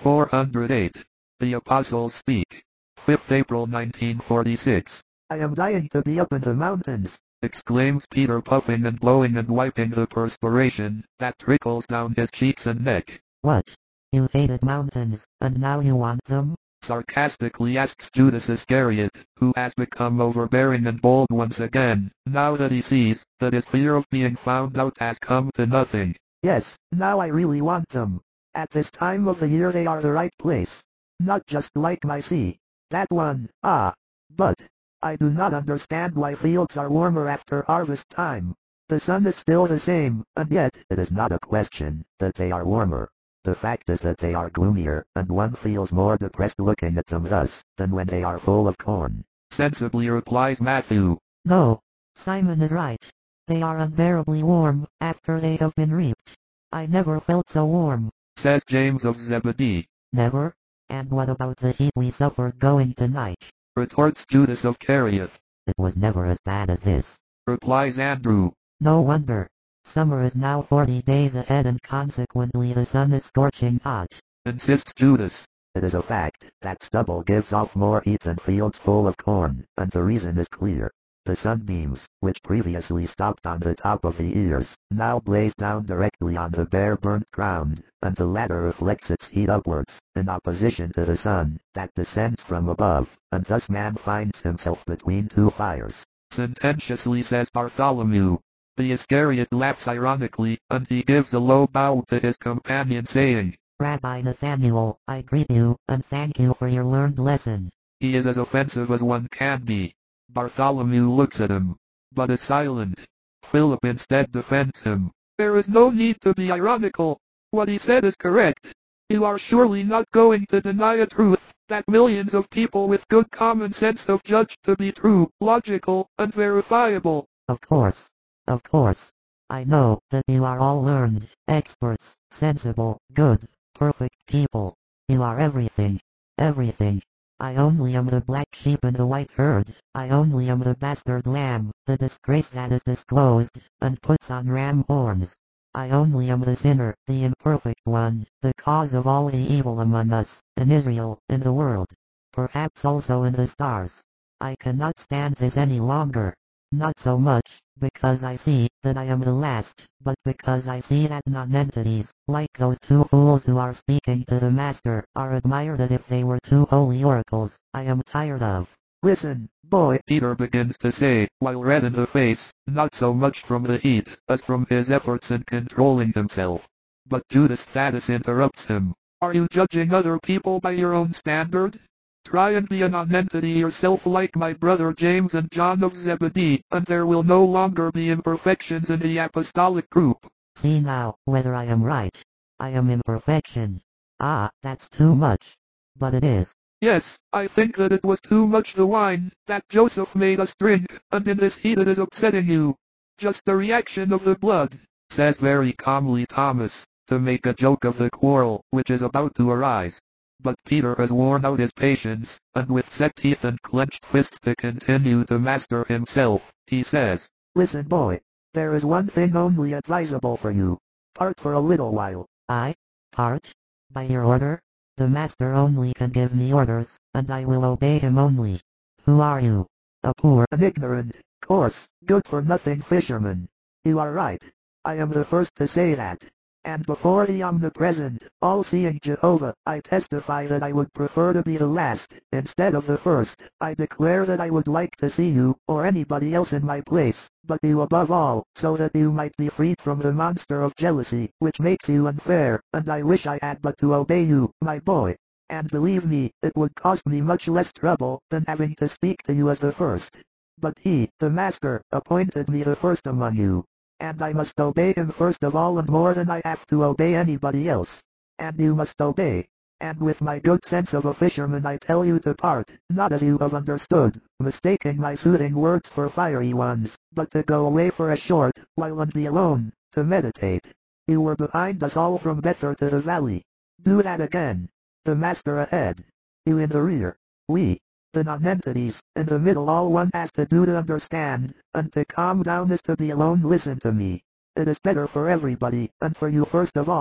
408. The Apostles Speak. 5th April 1946. I am dying to be up in the mountains, exclaims Peter, puffing and blowing and wiping the perspiration that trickles down his cheeks and neck. What? You hated mountains, and now you want them? Sarcastically asks Judas Iscariot, who has become overbearing and bold once again, now that he sees that his fear of being found out has come to nothing. Yes, now I really want them. At this time of the year they are the right place. Not just like my sea. That one, but I do not understand why fields are warmer after harvest time. The sun is still the same, and yet it is not a question that they are warmer. The fact is that they are gloomier, and one feels more depressed looking at them thus, than when they are full of corn. Sensibly replies Matthew. No, Simon is right. They are unbearably warm, after they have been reaped. I never felt so warm, says James of Zebedee. Never? And what about the heat we suffered going tonight? Retorts Judas of Cariath. It was never as bad as this, replies Andrew. No wonder. Summer is now 40 days ahead and consequently the sun is scorching hot, insists Judas. It is a fact that stubble gives off more heat than fields full of corn, and the reason is clear. The sunbeams, which previously stopped on the top of the ears, now blaze down directly on the bare burnt ground, and the latter reflects its heat upwards, in opposition to the sun, that descends from above, and thus man finds himself between two fires. Sententiously says Bartholomew. The Iscariot laughs ironically, and he gives a low bow to his companion, saying, Rabbi Nathaniel, I greet you, and thank you for your learned lesson. He is as offensive as one can be. Bartholomew looks at him, but is silent. Philip instead defends him. There is no need to be ironical. What he said is correct. You are surely not going to deny a truth that millions of people with good common sense have judged to be true, logical, and verifiable. Of course. Of course. I know that you are all learned, experts, sensible, good, perfect people. You are everything. Everything. I only am the black sheep in the white herd. I only am the bastard lamb, the disgrace that is disclosed, and puts on ram horns. I only am the sinner, the imperfect one, the cause of all the evil among us, in Israel, in the world. Perhaps also in the stars. I cannot stand this any longer. Not so much because I see that I am the last, but because I see that non-entities, like those two fools who are speaking to the Master, are admired as if they were two holy oracles. I am tired of. Listen, boy, Peter begins to say, while red in the face, not so much from the heat, as from his efforts in controlling himself. But Judas Thaddeus interrupts him. Are you judging other people by your own standard? Try and be a nonentity yourself like my brother James and John of Zebedee, and there will no longer be imperfections in the apostolic group. See now, whether I am right. I am imperfection. That's too much. But it is. Yes, I think that it was too much the wine that Joseph made us drink, and in this heat it is upsetting you. Just the reaction of the blood, says very calmly Thomas, to make a joke of the quarrel which is about to arise. But Peter has worn out his patience, and with set teeth and clenched fists to continue to master himself, he says, Listen, boy, there is one thing only advisable for you. Part for a little while. I? Part? By your order? The Master only can give me orders, and I will obey him only. Who are you? A poor, an ignorant, coarse, good-for-nothing fisherman. You are right. I am the first to say that. And before the omnipresent, all-seeing Jehovah, I testify that I would prefer to be the last, instead of the first. I declare that I would like to see you, or anybody else in my place, but you above all, so that you might be freed from the monster of jealousy, which makes you unfair, and I wish I had but to obey you, my boy. And believe me, it would cost me much less trouble than having to speak to you as the first. But he, the Master, appointed me the first among you. And I must obey him first of all and more than I have to obey anybody else. And you must obey. And with my good sense of a fisherman I tell you to part, not as you have understood, mistaking my soothing words for fiery ones, but to go away for a short while and be alone, to meditate. You were behind us all from Bether to the valley. Do that again. The Master ahead. You in the rear. We, the non-entities, in the middle. All one has to do to understand, and to calm down is to be alone. Listen to me. It is better for everybody, and for you first of all,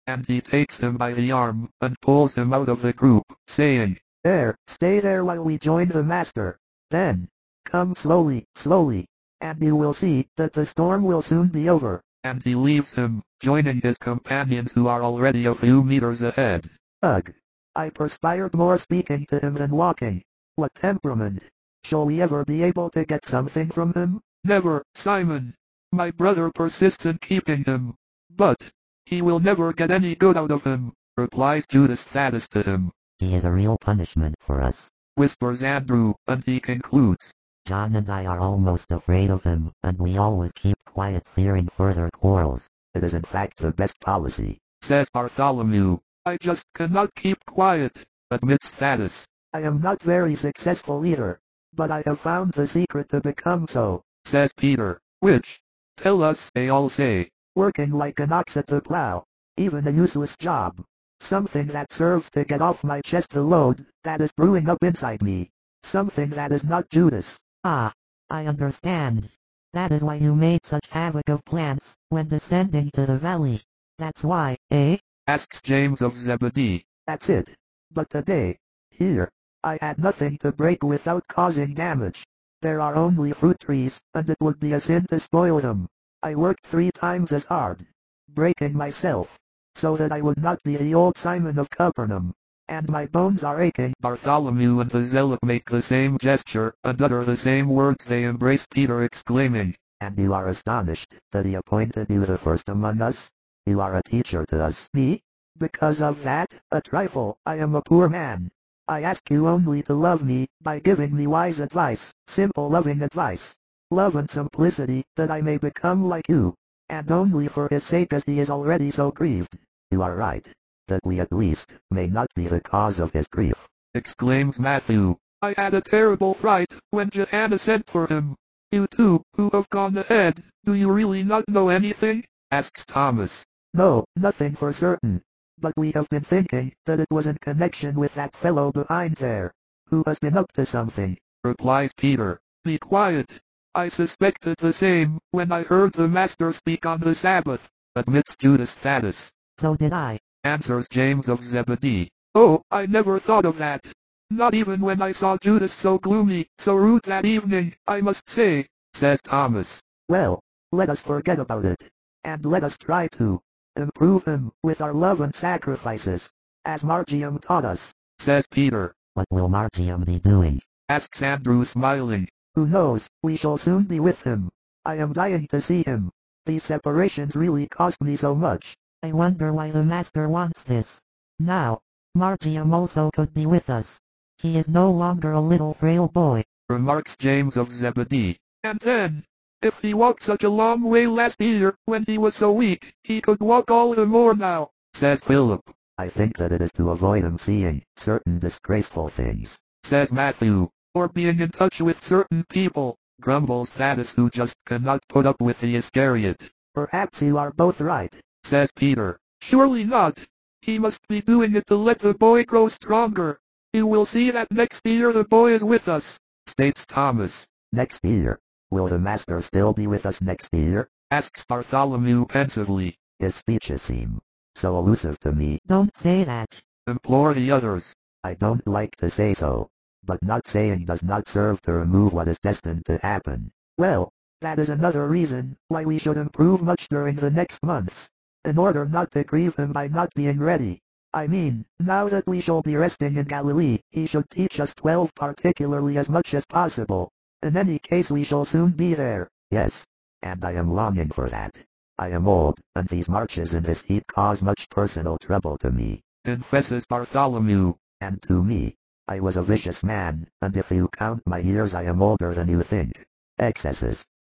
and he takes him by the arm, and pulls him out of the group, saying, There, stay there while we join the master. Then, come slowly, slowly, and you will see that the storm will soon be over. And he leaves him, joining his companions who are already a few meters ahead. Ugh. I perspired more speaking to him than walking. What temperament. Shall we ever be able to get something from him? Never, Simon. My brother persists in keeping him. But, he will never get any good out of him, replies Judas Thaddeus to him. He is a real punishment for us, Whispers Andrew, and he concludes. John and I are almost afraid of him, and we always keep quiet fearing further quarrels. It is in fact the best policy, Says Bartholomew. I just cannot keep quiet, admits Thaddeus. I am not very successful either, but I have found the secret to become so. Says Peter. Which? Tell us, they all say. Working like an ox at the plow. Even a useless job. Something that serves to get off my chest the load that is brewing up inside me. Something that is not Judas. Ah, I understand. That is why you made such havoc of plants when descending to the valley. That's why, eh? Asks James of Zebedee. That's it. But today, here, I had nothing to break without causing damage. There are only fruit trees, and it would be a sin to spoil them. I worked 3 times as hard, breaking myself, so that I would not be the old Simon of Capernaum, and my bones are aching. Bartholomew and the zealot make the same gesture, and utter the same words. They embrace Peter, exclaiming, And you are astonished that he appointed you the first among us? You are a teacher to us. Me? Because of that, a trifle, I am a poor man. I ask you only to love me, by giving me wise advice, simple loving advice. Love and simplicity, that I may become like you, and only for his sake, as he is already so grieved. You are right, that we at least may not be the cause of his grief. exclaims Matthew. I had a terrible fright when Johanna sent for him. You two, who have gone ahead, do you really not know anything? Asks Thomas. No, nothing for certain. But we have been thinking that it was in connection with that fellow behind there, who has been up to something. Replies Peter. Be quiet. I suspected the same when I heard the Master speak on the Sabbath, admits Judas Thaddeus. So did I. Answers James of Zebedee. Oh, I never thought of that. Not even when I saw Judas so gloomy, so rude that evening, I must say, says Thomas. Well, let us forget about it, and let us try to improve him with our love and sacrifices, as Margium taught us. Says Peter. What will Margium be doing? Asks Andrew, smiling. Who knows, we shall soon be with him. I am dying to see him. These separations really cost me so much. I wonder why the Master wants this. Now, Margium also could be with us. He is no longer a little frail boy, remarks James of Zebedee. And then, if he walked such a long way last year when he was so weak, he could walk all the more now, says Philip. I think that it is to avoid him seeing certain disgraceful things, says Matthew, or being in touch with certain people, grumbles Thaddeus, who just cannot put up with the Iscariot. Perhaps you are both right, says Peter. Surely not. He must be doing it to let the boy grow stronger. You will see that next year the boy is with us, states Thomas. Next year? Will the Master still be with us next year? Asks Bartholomew pensively. His speeches seem so elusive to me. Don't say that, implore the others. I don't like to say so, but not saying does not serve to remove what is destined to happen. Well, that is another reason why we should improve much during the next months, in order not to grieve him by not being ready. I mean, now that we shall be resting in Galilee, he should teach us 12 particularly as much as possible. In any case, we shall soon be there. Yes, and I am longing for that. I am old, and these marches in this heat cause much personal trouble to me, confesses Bartholomew. And to me, I was a vicious man, and if you count my years, I am older than you think. Excesses.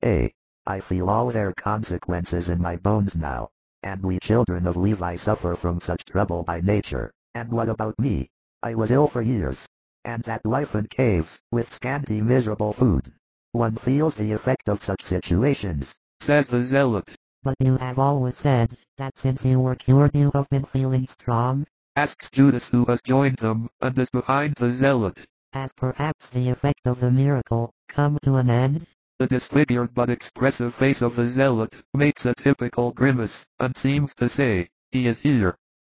I feel all their consequences in my bones now. And we children of Levi suffer from such trouble by nature. And what about me? I was ill for years. And that life in caves, with scanty miserable food. One feels the effect of such situations, says the zealot. But you have always said that since you were cured you have been feeling strong, asks Judas, who has joined them, and is behind the zealot. Has perhaps the effect of the miracle come to an end? The disfigured but expressive face of the zealot makes a typical grimace, and seems to say, he is here.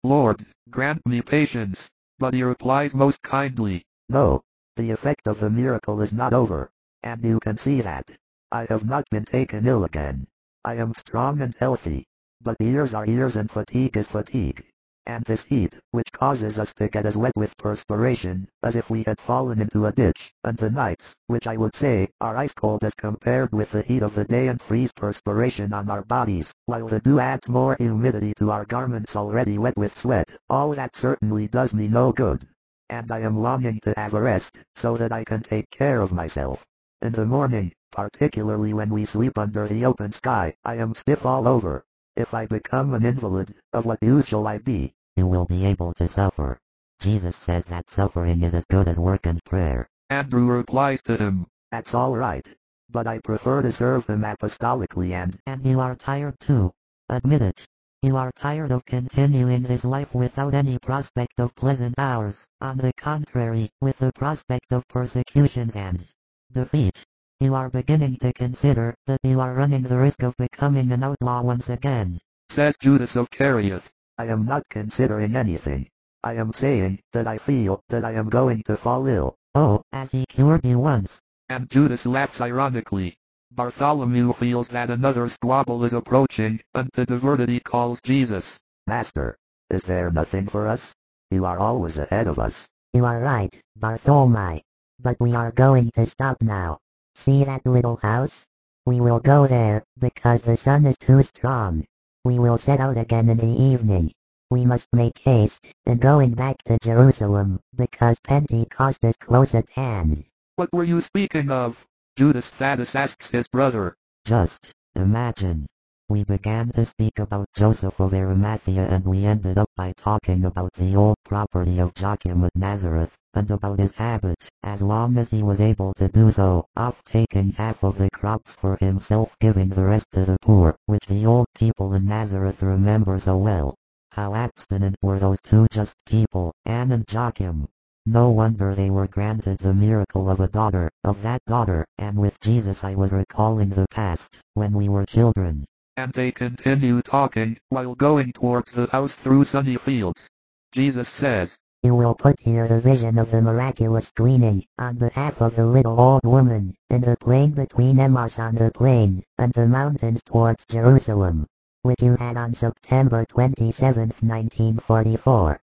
Lord, grant me patience. But he replies most kindly, No, the effect of the miracle is not over, and you can see that. I have not been taken ill again. I am strong and healthy. But ears are ears and fatigue is fatigue. And this heat, which causes us to get as wet with perspiration, as if we had fallen into a ditch, and the nights, which I would say, are ice cold as compared with the heat of the day and freeze perspiration on our bodies, while the dew adds more humidity to our garments already wet with sweat, all that certainly does me no good. And I am longing to have a rest, so that I can take care of myself. In the morning, particularly when we sleep under the open sky, I am stiff all over. If I become an invalid, of what use shall I be? You will be able to suffer. Jesus says that suffering is as good as work and prayer. Andrew replies to him, That's all right. But I prefer to serve him apostolically And you are tired too. Admit it. You are tired of continuing this life without any prospect of pleasant hours, on the contrary, with the prospect of persecutions and defeat. You are beginning to consider that you are running the risk of becoming an outlaw once again. says Judas Iscariot. I am not considering anything. I am saying that I feel that I am going to fall ill. Oh, as he cured you once. And Judas laughs ironically. Bartholomew feels that another squabble is approaching, and to divert it he calls Jesus. Master, is there nothing for us? You are always ahead of us. You are right, Bartholomew. But we are going to stop now. See that little house? We will go there, because the sun is too strong. We will set out again in the evening. We must make haste, in going back to Jerusalem, because Pentecost is close at hand. What were you speaking of? Judas Thaddeus asks his brother. Just imagine. We began to speak about Joseph of Arimathea and we ended up by talking about the old property of Joachim at Nazareth, and about his habit, as long as he was able to do so, of taking half of the crops for himself, giving the rest to the poor, which the old people in Nazareth remember so well. How abstinent were those two just people, Anne and Joachim. No wonder they were granted the miracle of a daughter, of that daughter, and with Jesus I was recalling the past, when we were children. And they continue talking, while going towards the house through sunny fields. Jesus says, You will put here the vision of the miraculous gleaning, on behalf of the little old woman, in the plain between Emmaus on the plain, and the mountains towards Jerusalem, which you had on September 27, 1944.